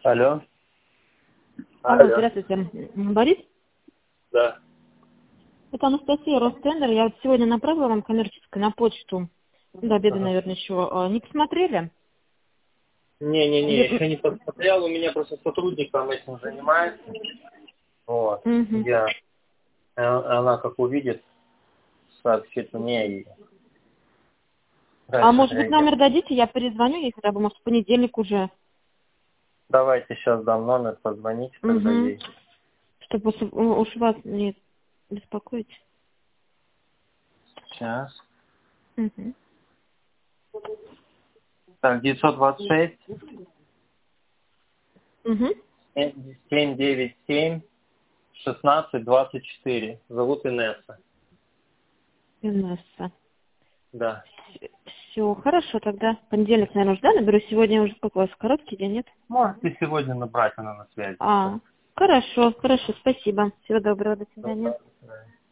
Алло. Алло, здравствуйте. Борис? Да. Это Анастасия, Ростендер. Я вот сегодня направила вам коммерческую на почту. До обеда, Ага. наверное, еще. Не посмотрели? Не, еще не посмотрел. У меня просто сотрудник там этим занимается. Вот. Мгм. Она как увидит, сообщит мне и А дальше может быть, отреагирует. номер дадите? Я перезвоню ей хотя бы, может, в понедельник уже. Давайте сейчас дам номер, позвоните тогда Угу. ей. Чтобы уж вас не беспокоить. Сейчас. Угу. Так, 926 Угу. 797 1624. Зовут Инесса. Инесса. Да. Все, хорошо, тогда. Понедельник, наверное, уже, да? Наберу сегодня уже, сколько у вас, короткий день, нет? Можете сегодня набрать, она на связи. Хорошо, спасибо. Всего доброго, до свидания. Все.